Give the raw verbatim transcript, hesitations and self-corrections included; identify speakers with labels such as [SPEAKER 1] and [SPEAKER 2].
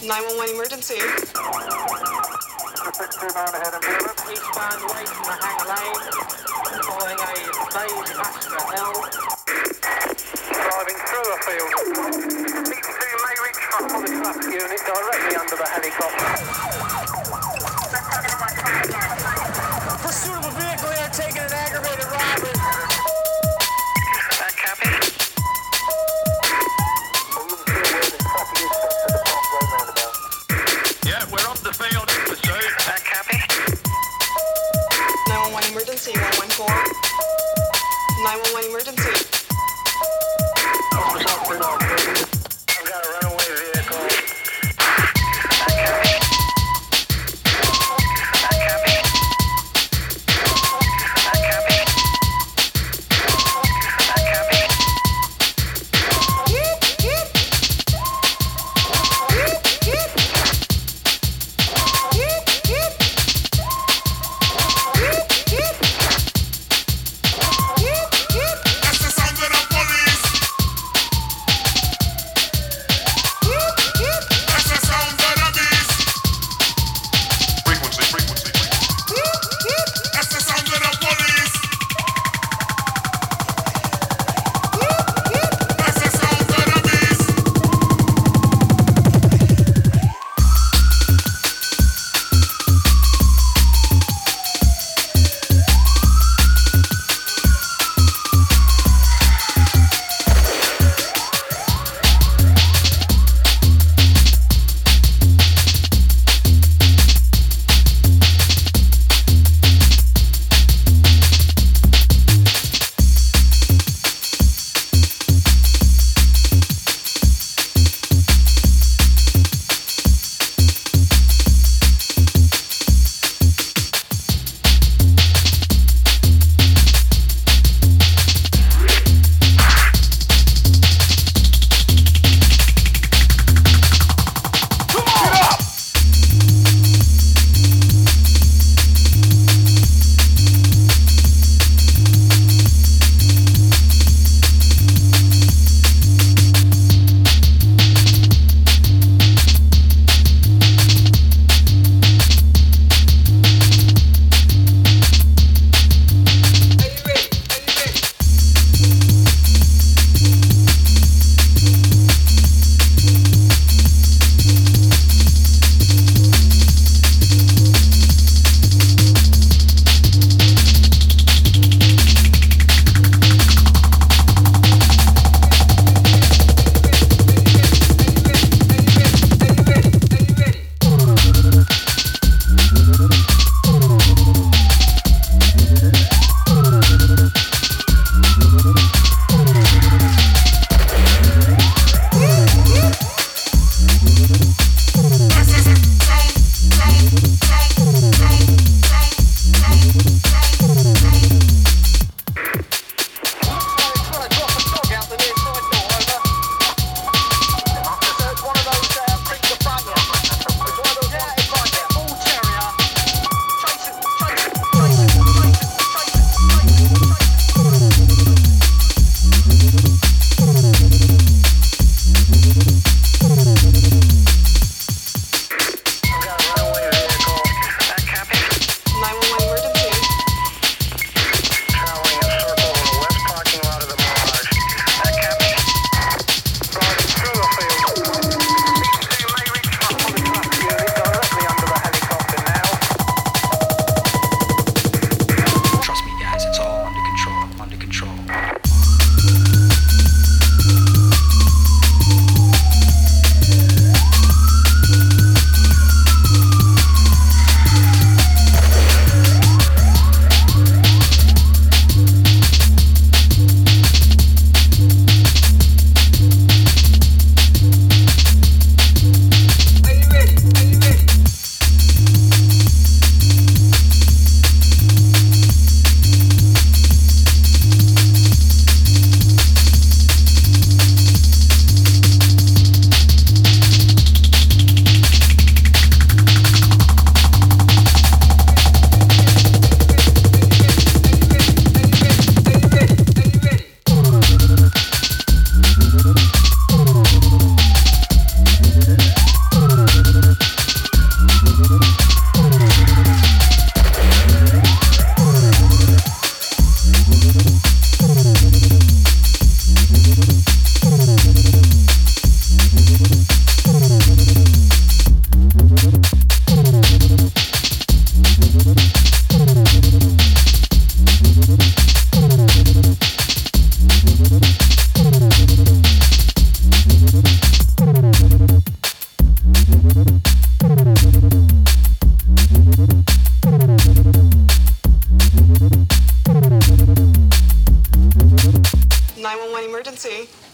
[SPEAKER 1] nine one one emergency.
[SPEAKER 2] six two nine ahead ambulance.
[SPEAKER 3] Eastbound away from the hangar lane, following a phase Astra L.
[SPEAKER 2] Driving through a field. Meet two may reach front of the traffic unit directly under the helicopter.
[SPEAKER 3] Pursuit of a vehicle here taking an aggravated robbery.
[SPEAKER 2] That copy.
[SPEAKER 4] Yeah, we're on the field in pursuit.
[SPEAKER 2] That copy.
[SPEAKER 1] nine one one emergency, one one four. nine one one emergency.
[SPEAKER 2] I've got a runaway vehicle. That copy.
[SPEAKER 1] emergency.